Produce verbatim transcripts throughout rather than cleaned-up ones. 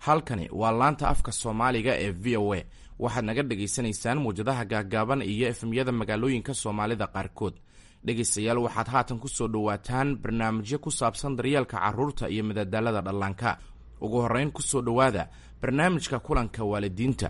halkani waa laanta afka Soomaaliga ee V O A. waxaad naga dhageysanaysaan muujadaha gaagaaban iyo efemyada magaalooyinka Soomaalida qaarkood. dhegeystayaal waxaad haatan ku soo dhawaataan barnaamijyo ku saabsan daryeelka carruurta iyo madadaalada dhallaanka. ugu horeyn ku soo dhawaada barnaamijka kulanka waalidiinta.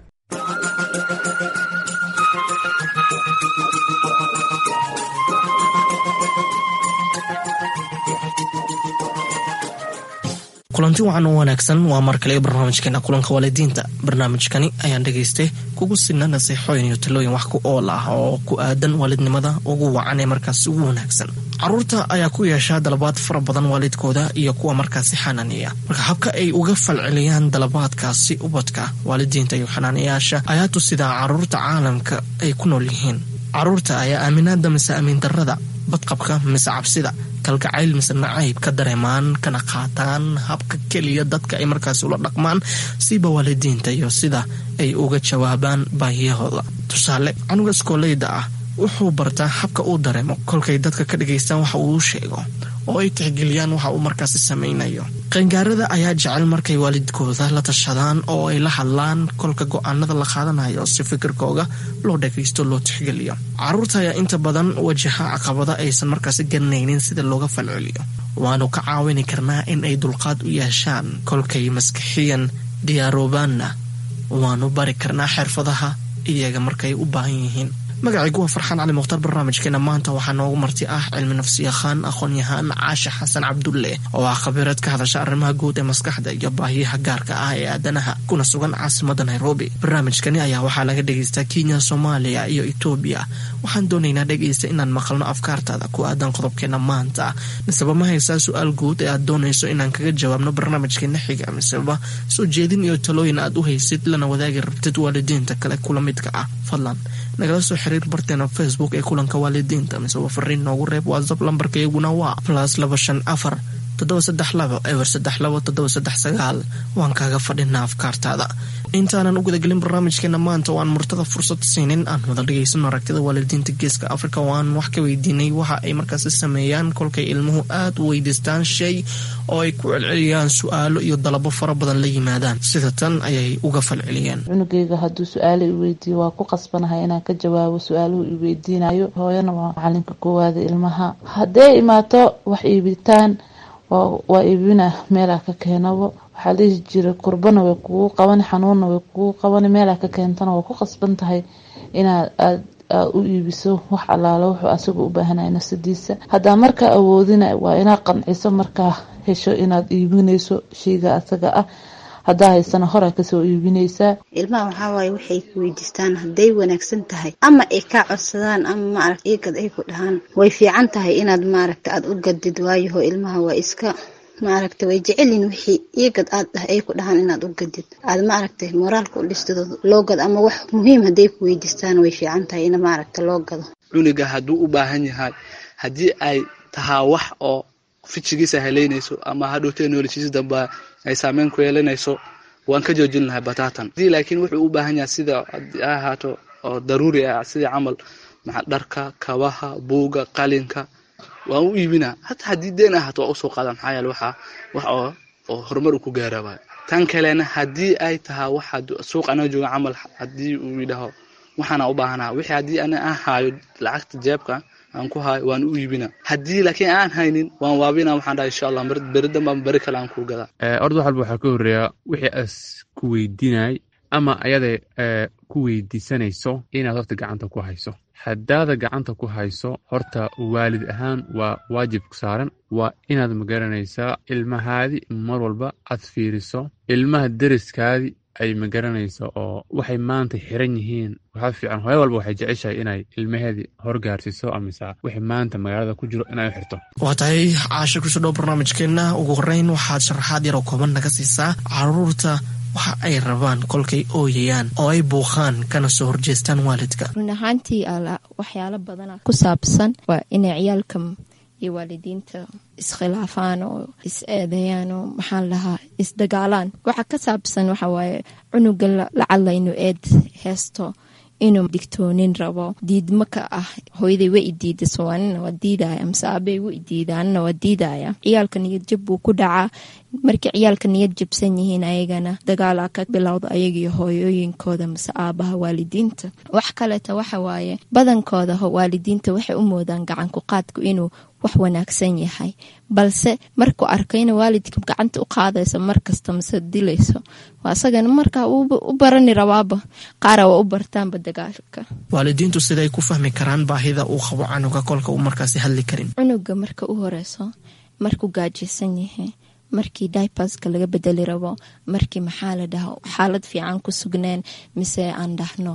kulanti wacan oo wanaagsan waa mar kale barnaamijkeena kulanka waalidiinta. barnaamijkani ayaan dhageystay kugu sinna nasiixooyin iyo talooyin wax ku ool ah oo ku aadan waalidnimada ugu wacan ee markaas ugu wanaagsan. carruurta ayaa ku yeeshaa dalabaad fara badan waalidkooda iyo kuwa markaasi xanaaniya. marka habka ay uga falceliyaan dalabaadkaasi ubadka waalidiinta iyo xanaaniyaasha ayaa tusidaa carruurta caalamka ay ku nool yihiin. carruurta ayaa aaminaada mise aamin darrada, badqabka mise cabsida, kalgacayl mise nacayb ka dareemaan kana qaataan habka keliya dadka ay markaasi ula dhaqmaan siiba waalidiinta iyo sida ay uga jawaabaan baahiyahooda. tusaale, canuga iskooleyda ah wuxuu bartaa habka uu dareemo kolkay dadka ka dhageystaan waxa uu sheego oo ay tixgeliyaan waxa uu markaasi samaynayo. qaangaarada ayaa jecel markay waalidkooda la tashadaan oo ay la hadlaan kolka go-aanada la qaadanayo si fikirkooga loo dhagaysto loo tixgeliyo. carruurta ayaa inta badan wajaha caqabada aysan markaasi garanaynin sida looga falceliyo. waanu ka caawini karnaa in ay dulqaad u yeeshaan kolkay maskaxiyan diyaaroobaanna waanu bari karnaa xirfadaha iyaga markay u baahan yihiin. magacaygu waa farxaan cali mukhtar. barnaamijkeena maanta waxaa noogu marti ah cilmi nafsiyaqaan aqoon-yahaan caashe xasan cabdulle oo ah khabiirad ka hadasha arrimaha guud ee maskaxda iyo baahiyaha gaarka ah ee aadanaha kuna sugan caasimada Nairobi. barnaamijkani ayaa waxaa laga dhageystaa Kenya, Soomaaliya iyo Ethiopia. waxaan doonaynaa dhegeysta inaan maqalno afkaartaada ku aadan qodobkeena maanta. miseba ma haysaa su-aal guud ee aad doonayso inaan kaga jawaabno barnaamijkeena xiga, miseba soo jeedin iyo talooyin aad u haysid lana wadaagi rabtid waalidiinta kale kula midka ah, fadlan nagala soo xiriir barteena Facebook ee kulanka waalidiinta mise waa fariin noogu reeb WhatsApp. lambarkayguna waa plus laba shan afar toddoba saddex laba eber saddex laba toddoba saddex sagaal. waan kaaga fadhinaa afkaartaada. intaanan u gudagelin barnaamijkeena maanta waan murtada fursad siinin aan wada dhageysano aragtida waalidiinta geeska Afrika. waan wax ka weydiinay waxa ay markaasi sameeyaan kolkay ilmuhu aad u weydiistaan shay oo ay ku celceliyaan su-aalo iyo dalabo fara badan la yimaadaan. sida tan ayay uga falceliyeen. cunugayga hadduu su-aalo i weydiiyo waa ku qasbanahay inaan ka jawaabo su-aaluhu i weydiinayo. hooyana waa macalinka koowaada ilmaha. hadday imaato wax iibitaan waa iibina meelaa ka keenabo. waxaa lihi jira kurbana way kugu qabani, xanuunna way kugu qabani, meelaa ka keentana waa ku qasban tahay inaad aad u iibiso wax allaala wuxuu asaga u baahanaya nafsadiisa. haddaa markaa awoodina waa inaad qanciso markaa hesho inaad iibinayso shayga asaga ah. haddaa haysana hora kasoo iibinaysaa. ilmaha waxaa waaye waxay ku weydiistaan hadday wanaagsan tahay ama ay kaa codsadaan ama maaragta iigad ay ku dhahaan way fiican tahay inaad maaragta aad u gadid. waayaho ilmaha waa iska maaragta way jecelin wixii iigad aad ah ay ku dhahaan inaad u gadid aad maaragta moraalka u dhistado loo gad ama wax muhiim hadday ku weydiistaan way fiican tahay in maaragta loo gado. cunuga hadduu u baahan yahay haddii ay tahaa wax oo fijigiisa heleynayso ama hadhowtee noloshiisa dambe ay saameyn ku yeelanayso waan ka joojin lahay bataatan. hadii laakiin wuxuu u baahan yahay sida ahaato oo daruuri ah sida camal maxaa dharka, kabaha, buuga, qalinka waan u iibinaa. hataa haddii deen ahaato waa usoo qaada maxaa yeele waxa wax oo oo horumar ku gaaraba. tan kalena haddii ay tahaa waxa suuq ana jooga camal haddii uu yidhaho waxaana u baahanaa wixii haddii ana ahaayo lacagta jeebka aan ku haay waan u iibina. haddii laakiin aan haynin waan waabina. waxaan dhahay insha Allah beridan baan bari kale aan ku gadaa. ee ordo halba waxa ka horeeya wixii as ku weydiinay ama ayada ee ku weydiisanayso inaad horta gacanta ku hayso. haddaada gacanta ku hayso horta waalid ahaan waa waajib ku saaran waa inaad magaranaysaa ilmahaadi mar walba aad fiiriso ilmaha deriskaadi ay magaranayso oo waxay maanta xiran yihiin. waxaa fiican hooyo walba waxay jeceshahay inay ilmaheedii horgaarsiiso amisa wixii maanta magaalada ku jiro inay xirto. waa tahay caasha kusoo dhow barnaamijkeena. ugu horeyn waxaad sharaxaad yar oo kooban naga siisaa carruurta waxa ay rabaan kolkay ooyayaan oo ay buuqaan kana soo horjeestaan waalidka. run ahaantii ala waxyaalo badana ku saabsan waa inay ciyaalka iyo waalidiinta iskhilaafaan oo is eedeeyaan oo maxaan lahaa isdagaalaan. waxa ka saabsan waxa waaye cunuga lacala inuu eed heesto inuu digtoonin rabo diidma ka ah hooyaday way diiday soonina waa diidaya ama saabay way diidaanna waa diidaya. ciyaalka niyad jab buu ku dhacaa markii ciyaalka niyad jabsan yihiin ayagana dagaala ka bilowda ayagiyo hooyooyinkooda mise aabaha waalidiinta. wax kaleeta waxa waaye badankooda waalidiinta waxay u moodaan gacan ku qaadku inuu wax wanaagsan yahay, balse markuu arko in waalidka gacanta u qaadayso markasta mise dilayso waa asagana markaa u barani rabaaba qaara waa u bartaanba dagaalka. waalidiintu siday ku fahmi karaan baahida uu qabo canuga kolka uu markaasi hadli karin? cunuga marka u horeyso markuu gaajaysan yahay, markii diaperska laga bedeli rabo, markii maxaa la dhaho xaalad fiican ku sugneen mise aan dhahno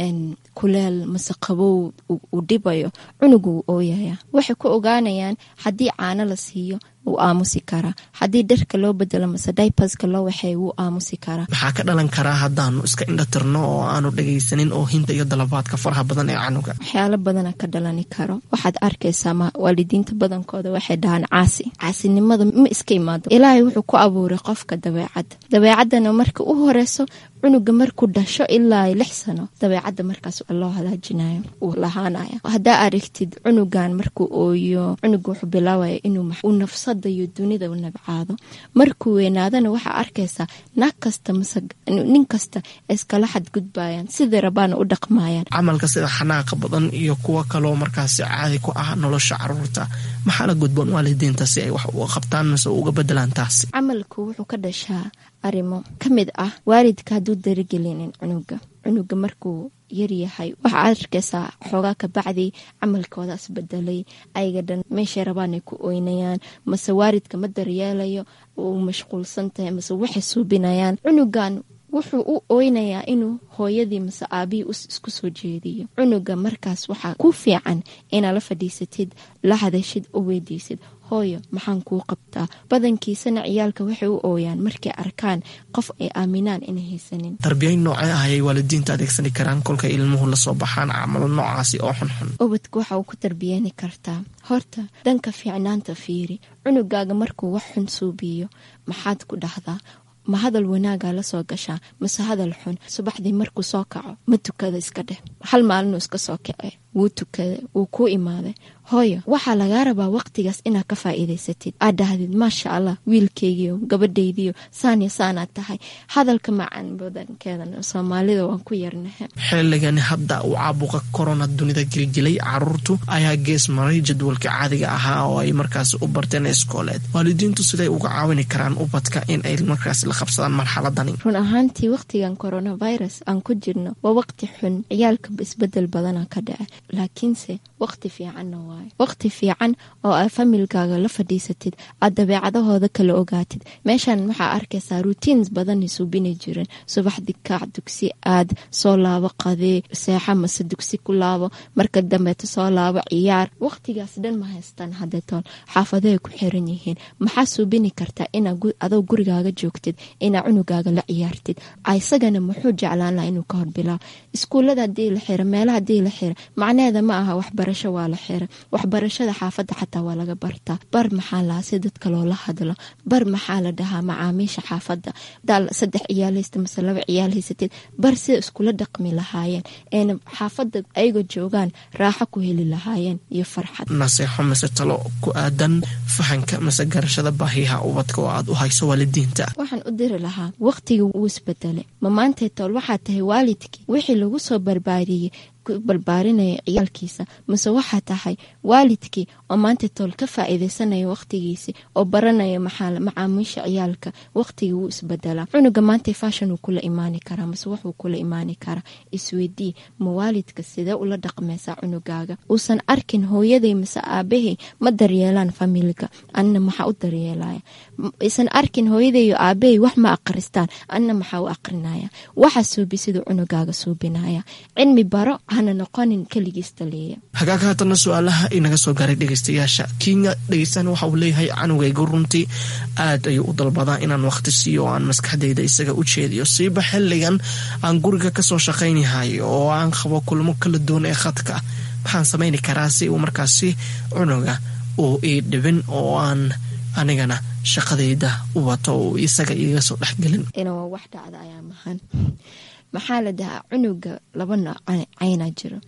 kuleel mise qabow uu dhibayo, cunugu uu ooyaya. waxay ku ogaanayaan haddii caano la siiyo wuu aamusi karaa, haddii dharka loo bedelo mise diaperska loo waxay wuu aamusi karaa. maxaa ka dhalan karaa haddaanu iska indhatirno oo aanu dhagaysanin oo hinta iyo dalabaadka faraha badan ee canuga? waxyaalo badana ka dhalani karo. waxaad arkaysaa ma waalidiinta badankooda waxay dhahaan caasi. caasinimada ma iska imaado, ilaahay wuxuu ku abuuray qofka dabeecadda. dabeecaddana marka u horeyso cunuga markuu dhasho ilaa lix sano dabeecadda markaas loo halaajinayo uu lahaanaya. haddaa aragtid cunugan markuu ooyo, cunuga wuxuu bilaabaya inuu nafsada iyo dunida u nabcaado. markuu weynaadana waxaa arkaysaa naag kasta mise nin kasta iskala xadgudbayaan, sidai rabaana u dhaqmayaan. camalka sida xanaaqa badan iyo kuwa kaloo markaasi caadi ku ah nolosha caruurta, maxaa la gudboon waalidiinta si ay wax uga qabtaan mise uga bedelaan taasi? camalku wuxuu ka dhashaa arrimo ka mid ah waalidka hadduu daragelinin cunuga cunuga markuu yaryahay waxaa arkaysaa xoogaa ka bacdi camalkooda isbedelay, ayaga dhan meeshay rabaan ay ku oynayaan, mase waalidka ma daryeelayo, uu mashquulsan tahay mase waxay suubinayaan. cunugan wuxuu u oynayaa inuu hooyadii mise aabihii isku soo jeediyo. cunuga markaas waxaa ku fiican inaad la fadhiisatid, la hadashid, u weydiisid hooyo maxaan kuu qabtaa. badankiisana ciyaalka waxay u ooyaan markay arkaan qof ay aaminaan inay haysanin. tarbiyayn noocee ah ayay waalidiinta adeegsani karaan kolkay ilmuhu lasoo baxaan camalo noocaasi oo xunxun? ubadka waxa uu ku tarbiyeyni kartaa horta dhanka fiicnaanta fiiri. cunugaaga markuu wax xun suubiyo maxaad ku dhahdaa? ma hadal wanaagaa la soo gashaa mase hadal xun? subaxdii markuu soo kaco ma tukada iska dheh, hal maalinuu iska soo kace wuu tukada wuu kuu imaaday. hooyo waxaa lagaa rabaa waqtigaas inaad ka faa'iidaysatid, aad dhahdid maasha allah wiilkaygiio gabadhaydiio saan iyo saanaad tahay. hadalka macaan badankeedan soomaalida waan ku yarnahe. xilligani hadda uu caabuqa korona dunida gelgelay, caruurtu ayaa gees maray jadwalka caadiga ahaa oo ay markaas u barteen iskooleed. waalidiintu siday uga caawini karaan ubadka in ay markaas la qabsadaan marxaladani? run ahaantii waqtigan coronavirus aan ku jirno waa waqti xun, ciyaalka isbedel badana ka dhaca, laakiinse waqti fiicanna waa waqti fiican oo aad familkaaga la fadhiisatid, aad dabeecadahooda kala ogaatid. meeshan waxaa arkaysaa routines badan suubini jirin. subaxdii kaac dugsi aad, soo laabo qadee, seexa mase dugsi ku laabo, marka dambeeta soo laabo ciyaar. waqtigaas dhan ma haystaan hadeetoon, xaafaday ku xiran yihiin. maxaa suubini kartaa inaad adoo gurigaaga joogtid inaad cunugaaga la ciyaartid? isagana muxuu jeclaan laha inuu ka horbilaa? iskuullada hadii la xira, meelaha hadii la xira, macnaheeda ma aha waxbarasho waa la xira. waxbarashada xaafadda xataa waa laga bartaa. bar maxaa lahaa si dadka loola hadlo, bar maxaa la dhahaa macaamiisha xaafadda. daal saddex ciyaal haysta mase laba ciyaal haysatid, bar sida iskula dhaqmi lahaayeen eena xaafadda ayagoo joogaan raaxo ku heli lahaayeen iyo farxad. naseexo mise talo ku aadan fahanka mise garashada baahiyaha ubadka oo aad u hayso waalidiinta? waxaan u diri lahaa waqtigii wuu isbedelay. ma maantay tool waxaa tahay waalidkii wixii lagu soo barbaariyey barbaarinaya ciyaalkiisa, mase waxaa tahay waalidkii oo maanta tool ka faa'iidaysanaya waqtigiisi oo baranaya maxaa macaamiisha ciyaalka. waqtigii wuu isbedelaa. cunuga maanta fashion uu kula imaani karaa mase wuxuu kula imaani karaa. isweydii ma waalidka sidee ula dhaqmaysaa cunugaaga? uusan arkin hooyaday mase aabahay ma daryeelaan familka, anna maxaa u daryeelaya? isan arkin hooyaday iyo aabahay wax ma aqristaan, anna maxaa u aqrinaya? waxa suubi siduu cunugaaga suubinaya. cilmi baro hana noqonin keligiis taliya. hagaag haatana su-aalaha inaga soo gaaray dhegeystayaasha kenya. dhegeystaan waxa uu leeyahay canugayga runtii aad ayuu u dalbadaa inaan waqti siiyo oo aan maskaxdayda isaga u jeediyo, siiba xilligan aan guriga kasoo shaqaynahay oo aan qabo kulmo kala duwan ee khadka. maxaan samayni karaa si uu markaasi cunuga uu ii dhibin oo aan anigana shaqadayda u wato oo isaga iiga soo dhexgelin? inuu wax dhacda ayaa mahan. maxaa la dhahaa cunuga laba nooc caynaa jiro.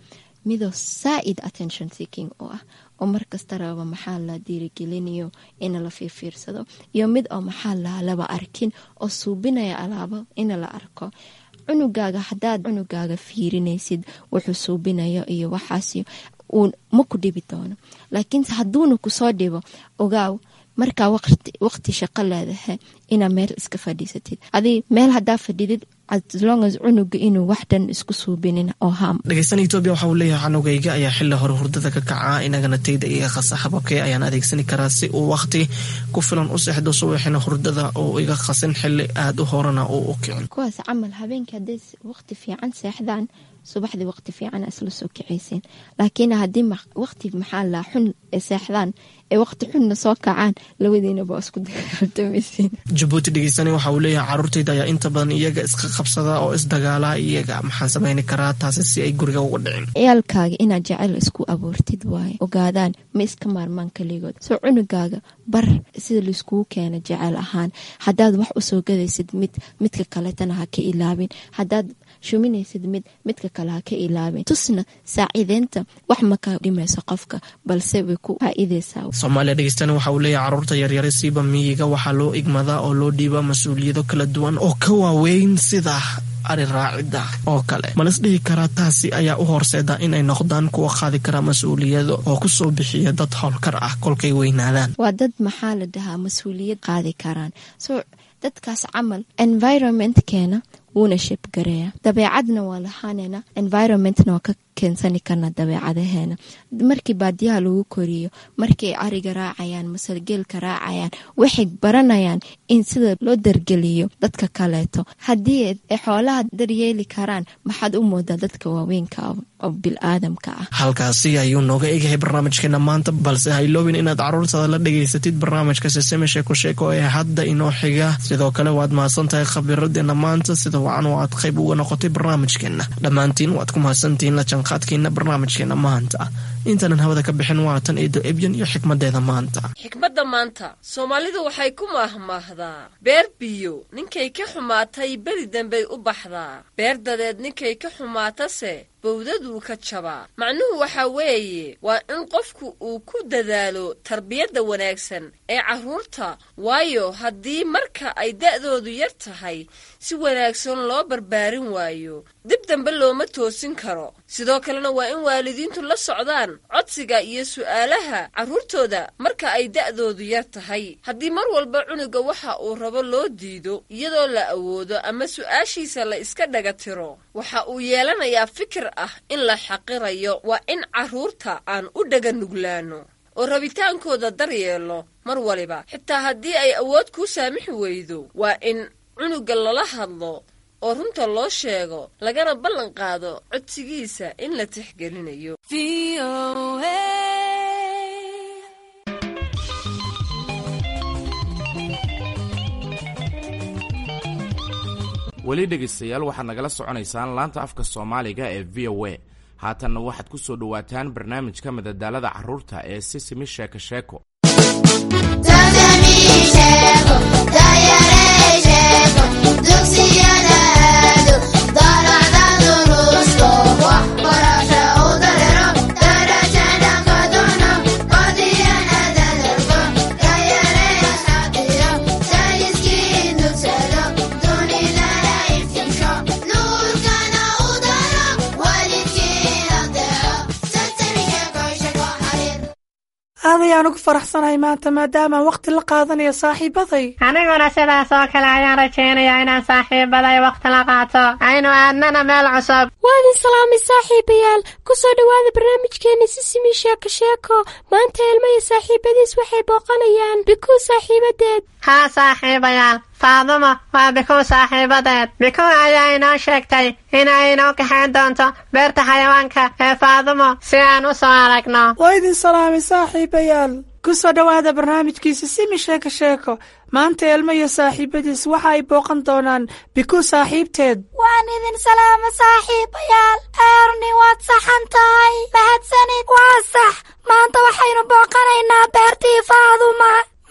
midoo saaid attention seeking oo ah oo markasta raba maxaa la dhiirigelinayo in la fiirfiirsado iyo mid oo maxaa la laba arkin oo suubinaya alaabo in la arko cunugaaga hadaad cunugaaga fiirinaysid wuxuu suubinayo iyo waxaas uu ma ku dhibi doono laakiin haduuna ku soo dhibo ogaaw marka waqti waqti shaqo leedahay ina meel iska fadhiisatid adii meel hadaa fadhidid as long as cunuga inuu waxdan isku suubinin oo ham dhageysan Ethiopia waxa uu leeyahay canugayga ayaa xilli hore hurdada ka kaca inagana tayda iga khasa hababkee ayaan adeegsan karaa si uu waqti ku filan u seexdo subaxina hurdada oo iga khasan xilli aad u horana oo u kicin kuwaas amal habeenkii hadii waqti fiican seexdaan subaxdii waqti fiican asla soo kicaysin laakiin hadii waqti maxaa la xun seexdaan ee waqti xunna soo kacaan labadiina baa isku dagaaltamaysin Djibouti dhageysan waxa uu leeyahay carruurtayda ayaa inta badan iyaga iska qabsada oo isdagaala iyaga maxaan sameyn karaa taas si ay guriga uga dhicin ciyaalkaaga inaad jacayl isku abuurtid waay ogaadaan ma iska maarmaan kaligood soo cunugaaga bar sida la isku keena jacayl ahaan hadaad wax u soo gadaysid mid midka kale tan ha ka ilaabin hadaad shuminaysid mid midka kale ha ka ilaabin tusna saaciideenta wax ma ka dhimayso qofka balse way ku faa'iideysaa Soomaaliya dhageystan waxa uu leeyahay carruurta yar yar siiba miyiga waxa loo igmada oo loo dhiiba mas'uuliyado kala duwan oo ka waaweyn sida ari raacida oo kale malas dhihi karaa taasi ayaa u horseeda inay noqdaan kuwa qaadi kara mas'uuliyado oo ku soo bixiya dad howlkar ah kolkay weynaadaan waa dad maxaa la dhahaa mas'uuliyad qaadi karaan soo dadkaas camal environment keena wuuna shib gareeya dabeecadna waa lahaanayna environmentna waa ka keensani karna dabeecadaheena markii baadiyaha lagu koriyo markii ariga raacayaan masalgeelka raacayaan waxay baranayaan in sida loo dargeliyo dadka kaleeto haddii ay xoolaha daryeeli karaan maxaad u moodaa dadka waaweynka oo bil'aadamka ah halkaasi ayuu nooga eegyahay barnaamijkeena maanta balse ha iloobin inaad carruurtaada la dhageysatid barnaamijka Sesame Sheeko Sheeko ee hadda inoo xiga sidoo kale waad mahadsantahay khabiiradeena maanta sida wacan oo aad qayb uga noqotay barnaamijkeena dhammaantiin waad ku mahadsantihiin la janqaadkeena barnaamijkeena maanta intaan hawada ka bixin waatan eedo ebyan iyo xikmadeeda maanta xikmadda maanta Soomaalidu waxay ku maahmaahdaa beer biyo ninkay ka xumaatay bari dambay u baxdaa beer dadeed ninkay ka xumaatase bowdadu ka jabaa macnuhu waxa weeye waa in qofku uu ku dadaalo tarbiyadda wanaagsan ee carruurta waayo haddii marka ay da'doodu yar tahay si wanaagsan loo barbaarin waayo dib dambe looma toosin karo sidoo kalena waa in waalidiintu la socdaan codsiga iyo su'aalaha carruurtooda marka ay da'doodu yar tahay haddii mar walba cunuga waxa uu rabo loo diido iyadoo la awoodo ama su'aashiisa la iska dhaga tiro waxa uu yeelanayaa fikir ah in la xaqirayo waa in carruurta aan u dhaga nuglaano oo rabitaankooda daryeelo mar waliba xitaa haddii ay awood kuu saamixi weydo waa in cunuga lala hadlo oo runta loo sheego lagana ballan qaado codsigiisa in la tixgelinayo weli dhegaystayaal waxaad nagala soconaysaan laanta afka Soomaaliga ee V O A haatanna waxaad ku soo dhawaataan barnaamijka madadaalada carruurta ee Sesame Sheeko Sheeko aadayaan ugu faraxsanahay maanta maadaama waqti la qaadanayo saaxiibaday aniguna sidaas oo kale ayaan rajaynayaa inaan saaxiibaday waqti la qaato aynu aadnana meel cusub waadin salaamay saaxiibayaal ku soo dhawaada barnaamijkeena Sesame Sheeko Sheeko maanta ilmo iyo saaxiibadiis waxay booqanayaan Bikuu saaxiibadeed haa saaxiibayaal Faadumo waa Bikuu saaxiibadeed Bikuu ayaa inoo sheegtay inay inoo kaxayn doonto beerta xayawaanka ee Faadumo si aan u soo aragno waadin salaamay saaxiibayaal ku soo dhawaada barnaamijkii Sesame Sheeko Sheeko maanta ilmo iyo saaxiibadiis waxa ay booqan doonaan Bikuu saaxiibteed waan idin salaamo saaxiibayaal Ernie waad saxan tahay mahadsanid waa sax maanta waxaynu booqanaynaa beertii Faadumo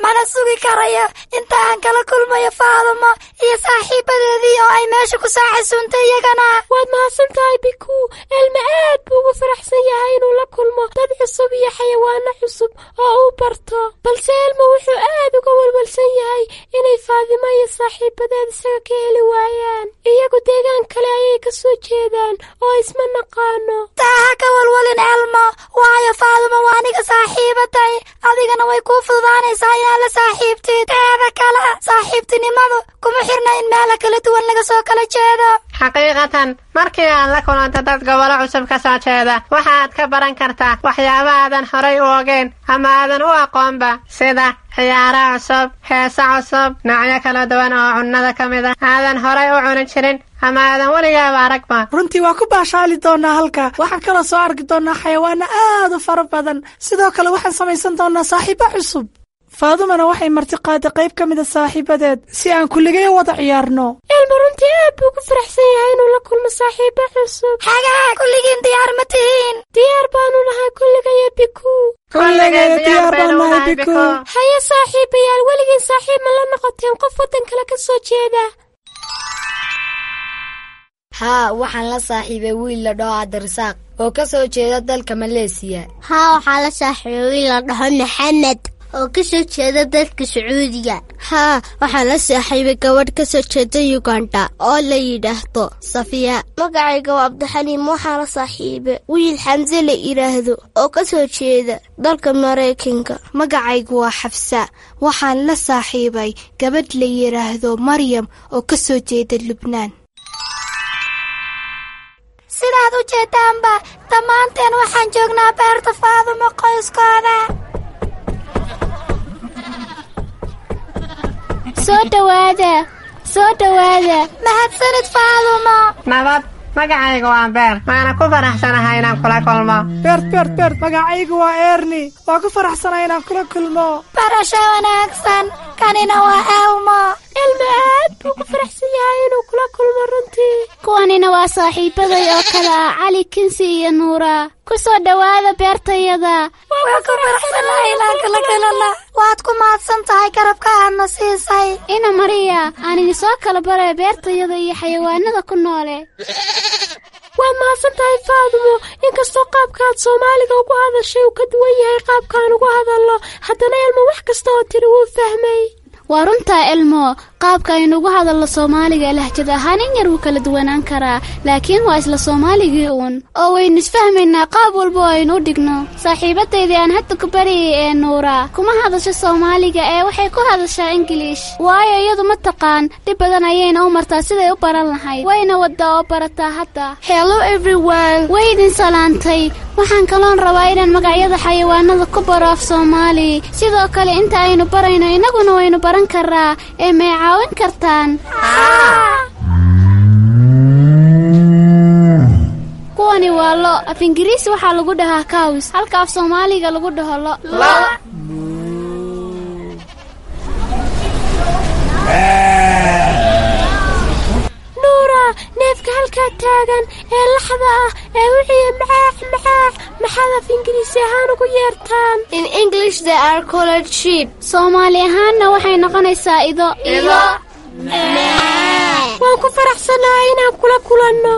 mana sugi karayo inta aan kala kulmayo Faadumo iyo saaxiibadeedii oo ay meesha ku soo casuuntay iyagana. waad mahadsantahay Biku. Elma aad buu ugu faraxsan yahay inuu la kulmo dad cusub iyo xayawaano cusub oo uu barto, balse Elma wuxuu aad uga walwalsan yahay inay Faadimo iyo saaxiibadeed isaga ka heli waayaan. iyagu deegaan kale ayay ka soo jeedaan oo isma naqaano. taa ka walwalin Elmo, waayo Faadumo waa aniga saaxiibaday, adigana way kuu fududaanaysaa inaad la saaxiibtid. teeda kale saaxiibtinimadu kuma xirna in meelo kala duwan laga soo kala jeedo. xaqiiqatan markii aad la kulanto dad gobolo cusub ka soo jeeda waxaad ka baran kartaa waxyaaba aadan horay u ogeyn ama aadan u aqoonba, sida ciyaaro cusub, heesa cusub, noocyo kala duwan oo cunnada ka mid ah aadan horay u cuni jirin ama aadan weligaaba aragba. runtii waa ku baashaali doonaa halka. waxaan kala soo arki doonaa xayawaano aad u fara badan. sidoo kale waxaan samaysan doonaa saaxiibo cusub. Faadumana waxay marti qaaday qayb ka mid ah saaxiibadeed si aan kulligay wada ciyaarno. Elma runtii aad buu ku faraxsan yahay inuu la kulmo saaxiibo cusub. xagaa kulligiin diyaar ma tihiin? diyaar baanu nahay kulligay Biku. kulligay diyaar baanu nahay Biku. haya saaxiibayaal, weligiin saaxiib ma la noqoteen qof waddan kale ka soo jeeda? haa, waxaan la saaxiibay wiil la dhaho Cabdirasaaq oo ka soo jeeda dalka Maleesiya. haa, waxaan la saaxiibay wiil la dhaho Maxamed oo ka soo jeeda dalka Sacuudiga. haa, waxaan la saaxiibay gabadh ka soo jeeda Uganda oo la yidhaahdo Safiya. magacayga waa Cabdixaliim. waxaan la saaxiibay wiil Xamse la yidhaahdo oo ka soo jeeda dalka Maraykanka. magacaygu waa Xafsa. waxaan la saaxiibay gabadh la yidhaahdo Maryam oo ka soo jeeda Lubnaan. sidaad u jeedaanba dhammaanteen waxaan joognaa beerta Faadumo qoyskooda. soo dhawaada soo dhawaada. mahadsanid Faadumo. nabad. magacaygu waa Beer, waana ku faraxsanahay inaan kula kulmo. beert beert beert magacaygu waa Erni, waa ku faraxsanahay inaan kula kulmo. barasho wanaagsan. kanina waa Elmo. Elma aad buu ku faraxsan yahay inuu kula kulmo runtii. kuwanina waa saaxiibaday oo kale ah Cali, Kinsi iyo Nuura. ku soo dhawaada beertayada. waa ku faraxsanahay inaan kula kulano. waad ku mahadsan tahay garabka aadna siisay. ina Mariya, aan idin soo kala baray beertayada iyo xayawaanada ku noole. waad mahadsan tahay Faadumo. inkastoo qaabkaad Soomaaliga ugu hadashay uu ka duwan yahay qaabkaan ugu hadallo, haddana Elmo wax kasta oo tiri wuu fahmay. waa runtaa Elmo, qaabka aynu ugu hadallo Soomaaliga lahjad ahaan in yar wuu kala duwanaan karaa, laakiin waa isla Soomaaligii uun oo waynu isfahmaynaa qaab walba oo aynu u dhigno. saaxiibadeydii aan hadda ku barayay ee Nuura kuma hadasho Soomaaliga ee waxay ku hadashaa Ingiliish, waayo iyadu ma taqaan dhib badan ayayna u martaa siday u baran lahayd, wayna waddaa oo barataa hadda. hello everyone. way idin salaantay. waxaan kaloon rabaa inaan magacyada xayawaanada ku baro af Soomaali. sidoo kale inta aynu barayno inaguna waynu baran karaa ee may caawin kartaan. kuwani waa lo. af Ingiriisi waxaa lagu dhahaa cows, halka af Soomaaliga lagu dhaho lo. Nuura, neefka halkaa taagan ee laxda ah ee wixii macaax macaax maxaad af Ingiriisi ahaan ugu yeertaan? In English they are called sheep. Soomaali ahaanna waxay noqonaysaa ido. ido. waan ku faraxsanahay inaan kula kulanno.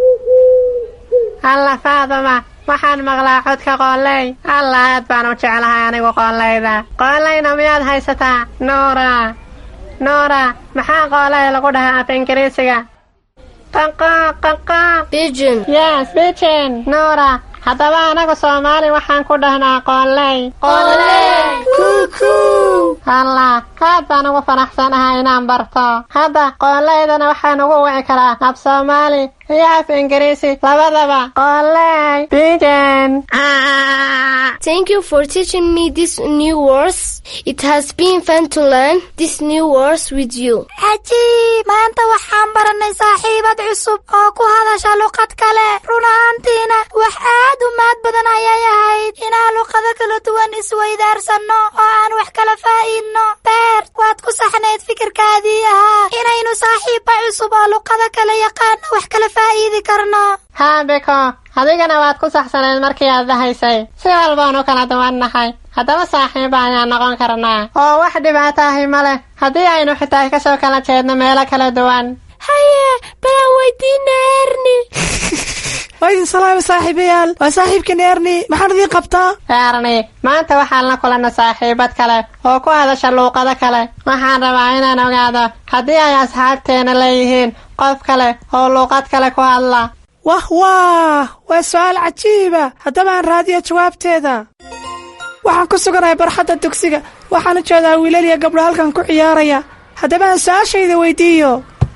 alla Faaduma, waxaan maqlaa codka qooley. alla aad baan u jeclahay anigu qooleyda. qooleyna miyaad haysataa? Nuura Nuura, maxaa qooley lagu dhahaa af Ingiriisiga? qaqa qaqa. Pigeon. yes, pigeon. Nuura, haddaba anagu Soomaali waxaan ku dhahnaa qooley. qooley. kuku. alla aad baan ugu faraxsanahay inaan barto. hadda qooleydana waxaan ugu wici karaa af Soomaali iyo af Ingiriisi labadaba. qooley. pigeon. Thank you for teaching me these new words. It has been fun to learn these new words with you. cajiib. maanta waxaan baranay saaxiibad cusub oo ku hadasha luqad kale. run ahaantiina wax aad u maad badan ayay ahayd inaan luqado kala duwan isweydaarsanno oo aan wax kala faa'iidno. beer, waad ku saxnayd fikirkaadii ahaa inaynu saaxiibba cusub oo luqado kala yaqaana wax kala faa'iidi hadli karno. haa beko adigana waad ku saxsanayd markii aad dhahaysay si walbaan u kala duwannahay haddaba saaxiiba ayaan noqon karnaa oo wax dhibaato ahi ma leh haddii aynu xitaa kasoo kala jeedno meelo kala duwan. haye balaan weydiina erni. waa idin salaama saaxiibayaal, waa saaxiibkani erni, maxaan idiin qabtaa? erni maanta waxaan la kulanna saaxiibad kale oo ku hadasha luuqado kale. waxaan rabaa inaan ogaado haddii ay asxaabteena leeyihiin qof kale oo luuqad kale ku hadla. wah wah waa su-aal cajiiba, haddaba aan raadiyo jawaabteeda. waxaan ku suganahay barxadda dugsiga, waxaan u jeedaa wiilal iyo gabdho halkan ku ciyaaraya. haddaba aan su-aashayda weydiiyo.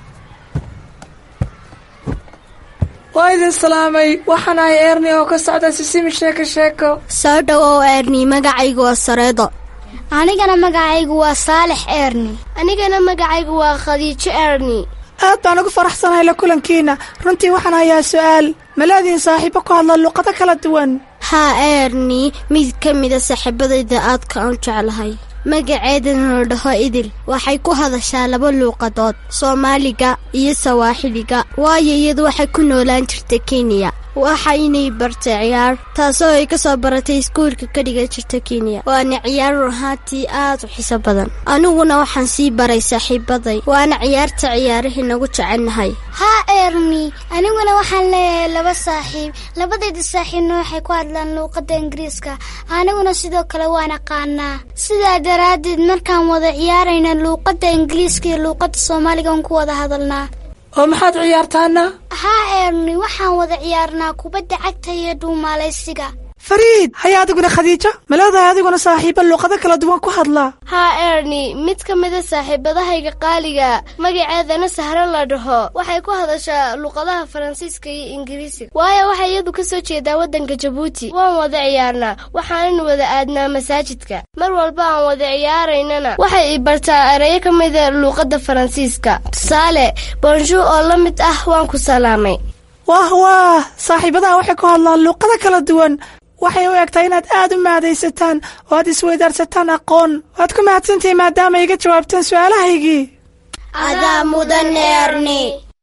waa idin salaamay, waxaan ahay erni oo ka socda sisimi sheeko sheeko. soo dhowow erni, magacaygu waa sareedo. anigana magacaygu waa saalex erni. anigana magacaygu waa khadiijo erni. aad baan ugu faraxsanahay la kulankiina. runtii waxaan hayaa su-aal, ma leediin saaxiibo ku hadla luuqado kala duwan? haa erni, mid ka mida saaxiibadayda aadka aan jeclahay magaceedana la dhaho idil waxay ku hadashaa laba luuqadood, soomaaliga iyo sawaaxiliga, waayo iyadu waxay ku noolaan jirta kenya. waxaynay bartay ciyaar taasoo ay ka soo baratay iskuulka ka dhigan jirta kenya. waana ciyaar runaantii aad u xiiso badan. aniguna waxaan sii baray saaxiibaday, waana ciyaarta ciyaarihii nagu jecelnahay. haa erni, aniguna waxaan leeyahay laba saaxiib. labadayda saaxiibna waxay ku hadlaan luuqadda ingiriiska, aniguna sidoo kale waan aqaanaa. sidaa daraaddeed markaan wada ciyaarayna luuqadda ingiriiska iyo luuqadda soomaaliga aan ku wada hadalnaa. oo maxaad ciyaartaana? haa erni, waxaan wada ciyaarnaa kubadda cagta iyo dhuumaalaysiga. fariid, haya adiguna khadiijo, ma leedahay adiguna saaxiibo luuqado kala duwan ku hadla? haa erni, mid ka mida saaxiibadahayga qaaliga magaceedana sahro la dhaho waxay ku hadashaa luuqadaha faransiiska iyo ingiriisiga, waayo waxay iyadu ka soo jeedaa waddanka jabuuti. waan wada ciyaarnaa, waxaanan wada aadnaa masaajidka. mar walba aan wada ciyaaraynana waxay i bartaa erayo ka mida luuqadda faransiiska, tusaale bonjour oo la mid ah waan ku salaamay. wah wah saaxiibadaha waxay ku hadlaan luuqado kala duwan. waxay u egtahay inaad aad u mahadaysataan oo aad isweydaarsataan aqoon. waad ku mahadsantihiin maadaama iga jawaabteen su-aalahaygii. adaa mudan erni.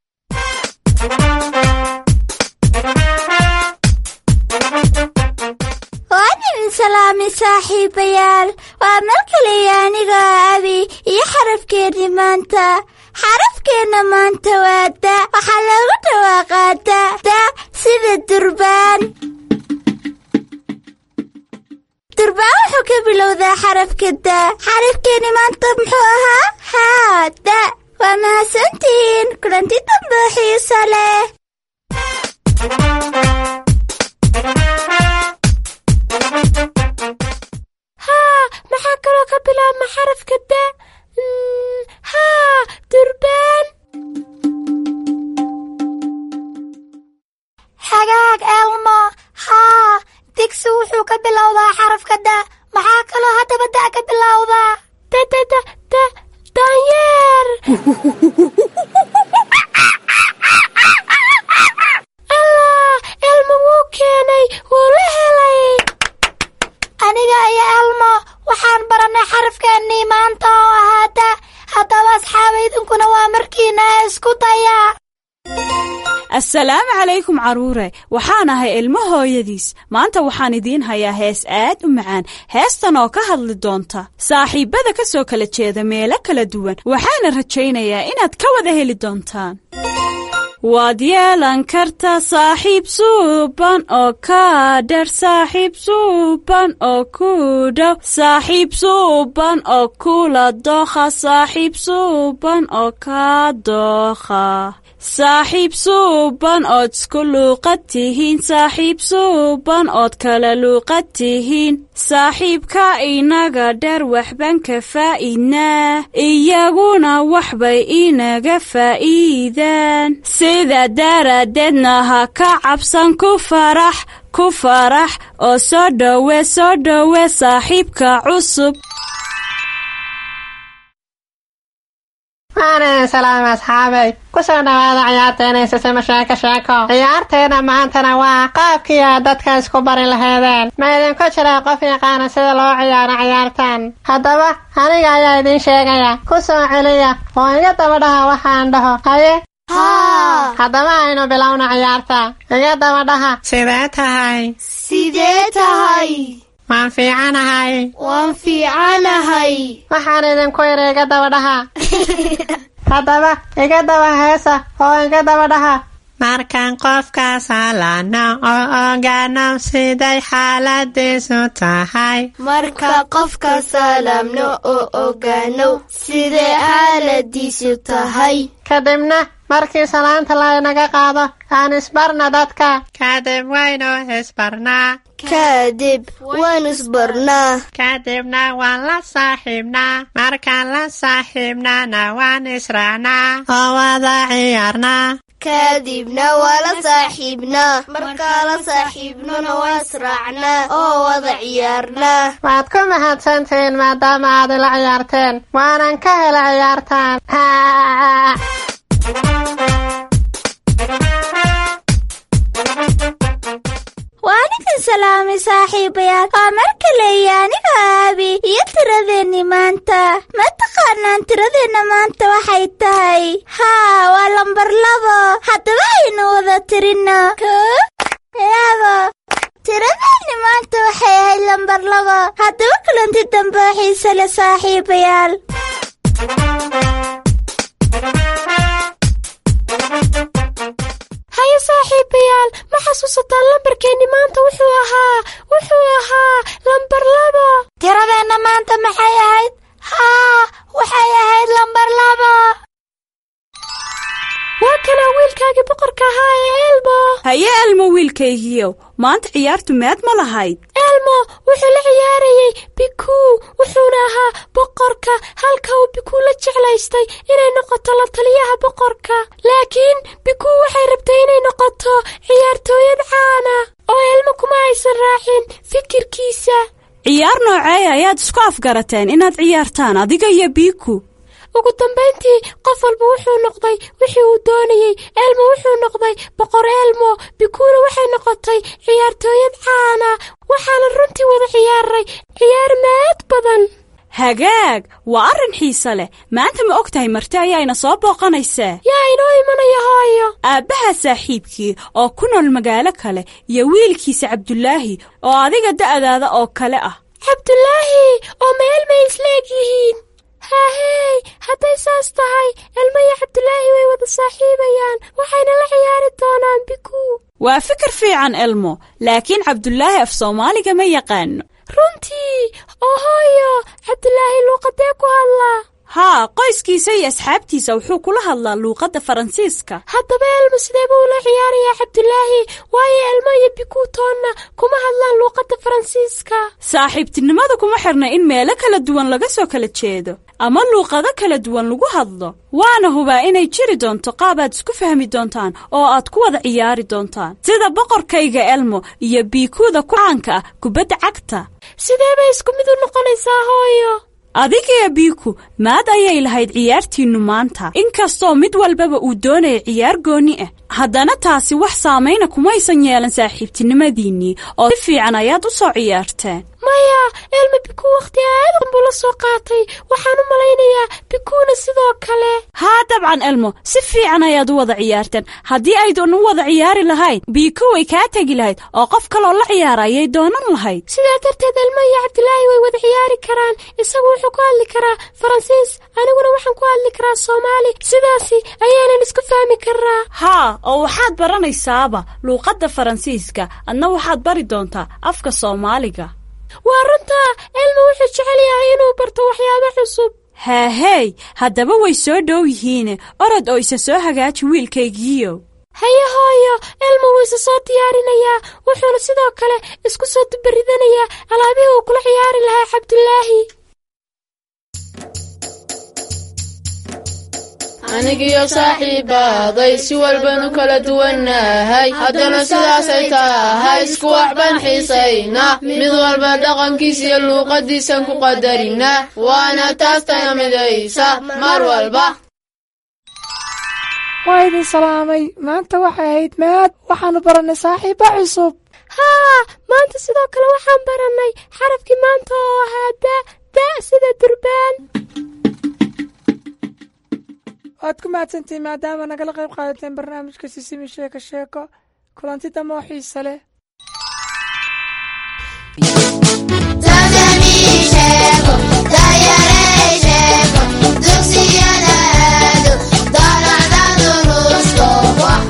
waan idin salaamay saaxiibayaal, waa mar kaliya anigoo abi iyo xarafkeenni maanta. xarafkeenna maanta waa da. waxaa loogu dhawaaqaa da da sida durbaan. durbaan wuxuu ka bilowdaa xarafka da. xarafkeenni maanta muxuu ahaa? haa da. waa mahadsantihiin, kulanti dambe xiiso leh. haa maxaa kaloo ka bilaabma xarafka da? haa durbaan. xagaag elmo. haa digsi wuxuu ka bilowdaa xarafka da. maxaa kaloo haddaba da ka bilowdaa? da da da da daanyeer. allah, elmo wuu keenay, wuu la helay. aniga iyo elmo waxaan barannay xarafkeennii maanta oo ahaa da. haddaba asxaabaydinkuna waa markiina isku dayaa. assalaamu calaykum carruure, waxaan ahay ilmo hooyadiis. maanta waxaan idiin hayaa hees aad u macaan. heestan oo ka hadli doonta saaxiibbada ka soo kala jeeda meelo kala duwan, waxaana rajaynayaa inaad ka wada heli doontaan. waad yeelan kartaa saaxiib suuban oo kaa dheer, saaxiib suuban oo ku dhow, saaxiib suuban oo kula dookha, saaxiib suuban oo kaa dookha, saaxiib suuban ood isku luuqad tihiin, saaxiib suuban ood kala luuqad tihiin, saaxiibka inaga dheer waxbaan ka faa'iidnaa, iyaguna waxbay inaga faa'iidaan. sidaa daraaddeedna ha ka cabsan, ku farax ku farax oo soo dhowe soo dhowe saaxiibka cusub. waana salaam asxaabay, ku soo dhawaada ciyaarteena sisima sheeko sheeko. ciyaarteena maantana waa qaabkii aad dadka isku bari laheedeen. ma idinku jiraa qof yaqaana sida loo ciyaaro ciyaartan? haddaba aniga ayaa idiin sheegaya. ku soo celiya oo iga daba dhaha waxaan dhaho. haye haa haddaba aynu bilowna ciyaarta iga daba dhaha sidee tahay sidee tahay waan fiicanahay waan fiicanahay waxaan idinku yidhi iga daba dhaha haddaba iga daba heesa oo iga daba dhaha markaan qofka salaano oo ogaano siday xaaladiisu tahay marka qofka salaamno oo ogaano siday xaaladiisu tahay kadibna markii salaanta laynaga qaado aan isbarna dadka kadib waynu isbarnaa kadib waan isbarnaa kadibna waan la saaxiibnaa markaan la saaxiibnaana waan israacnaa oo wada ciyaarnaa kadibna waa la saaxiibnaa markaa la saaxiibnona waa israacnaa oo wada ciyaarnaa waad ku mahadsantihiin maadaama aad ila ciyaarteen waanan ka hela ciyaartaan waa ninkan salaamay saaxiibayaal waa mar kaleeya aniga aabi iyo tiradeenni maanta ma taqaanaan tiradeenna maanta waxay tahay haa waa lambar labo haddaba aynu wada tirino koo labo tiradeenni maanta waxay ahayd lambar labo haddaba kulanti dambe oo xiise leh saaxiibayaal haye saaxiibayaal ma xasuusataan lambarkeenni maanta wuxuu ahaa wuxuu ahaa lambar labo tiradeenna maanta maxay ahayd haa waxay ahayd lambar labo waa kanaa wiilkaagii boqorka ahaa ee elmo haye elmo wiilkaygiiyow maanta ciyaartu meed ma lahayd elmo wuxuu la ciyaarayey bikuu wuxuuna ahaa boqorka halka uu bikuu la jeclaystay inay noqoto la taliyaha boqorka laakiin bikuu waxay rabtay inay noqoto ciyaartooyad caana oo elmo kuma aysan raacin fikirkiisa ciyaar nooceeya ayaad isku afgarateen inaad ciyaartaan adiga iyo biku ugu dambayntii qof walba wuxuu noqday wixii uu doonayey elmo wuxuu noqday boqor elmo bikuuna waxay noqotay ciyaartooyad caana waxaana runtii wada ciyaaray ciyaar maad badan hagaag waa arrin xiise leh maanta ma og tahay marti ayaayna soo booqanaysaa yaa inoo imanaya hooyo aabbaha saaxiibkii oo ku nool magaalo kale iyo wiilkiisa cabdulaahi oo adiga da'daada oo kale ah cabdulaahi oo ma elmay isla eg yihiin haahey hadday saas tahay elmo iyo cabdulaahi way wada saaxiibayaan waxayna la ciyaari doonaan bikuu waa fikir fiican elmo laakiin cabdulaahi af soomaaliga ma yaqaano runtii oo hooyo cabdulaahi luuqadee ku hadlaa haa qoyskiisa iyo asxaabtiisa wuxuu kula hadlaa luuqadda faransiiska haddaba elmo sidee buu ula ciyaarayaa cabdulaahi waayo elmo iyo bikuu toonna kuma hadlaan luuqadda faransiiska saaxiibtinimada kuma xirna in meelo kala duwan laga soo kala jeedo ama luuqado kala duwan lagu hadlo waana hubaa inay jiri doonto qaab aad isku fahmi doontaan oo aad ku wada ciyaari doontaan sida boqorkayga elmo iyo biikuuda ku caanka ah kubadda cagta sidee bay isku mid u noqonaysaa hooyo adigiyo biiku maad ayay lahayd ciyaartiinnu maanta inkastoo mid walbaba uu doonaya ciyaar gooni ah haddana taasi wax saamayna kumaysan yeelan saaxiibtinimadiinnii oo si fiican ayaad u soo ciyaarteen maya elmo bikuu wakhti aadan buu la soo qaatay waxaan u malaynayaa bikuuna sidoo kale haa dabcan elmo si fiican ayaad u wada ciyaarteen haddii aydan u wada ciyaari lahayn biiku way kaa tegi lahayd oo qof kaloo la ciyaara ayay doonan lahayd sidaa darteed elmo iyo cabdulaahi way wada ciyaari karaan isagu wuxuu ku hadli karaa faransiis aniguna waxaan ku hadli karaa soomaali sidaasi ayaanan isku fahmi karaa haa oo waxaad baranaysaaba luuqadda faransiiska adna waxaad bari doontaa afka soomaaliga waa runtaa elmo wuxuu jecel yahay inuu barto waxyaabo cusub haahey haddaba way soo dhow yihiine orod oo isa soo hagaaji wiilkaygiiyo haye hooyo elmo wuu isa soo diyaarinayaa wuxuuna sidoo kale isku soo dubaridanayaa alaabihii uu kula ciyaari lahaa cabdulaahi anigiyo saaxiibaaday si walbanu kala duwannahay haddana sidaasay tahay isku waxbaan xiisaynaa mid walba dhaqankiisa iyo luuqadiisan ku qadarinaa waana taastana midaysa mar walba waa idin salaamay maanta waxay ahayd maad waxaanu barannay saaxiiba cusub haa maanta sidoo kale waxaan barannay xarafkii maanta oo ahaa da da sida durbaan waad ku mahadsantihiin maadaama nagala qayb qaadateen barnaamijka sisimi sheeko sheeko kulanti damo xiise leh.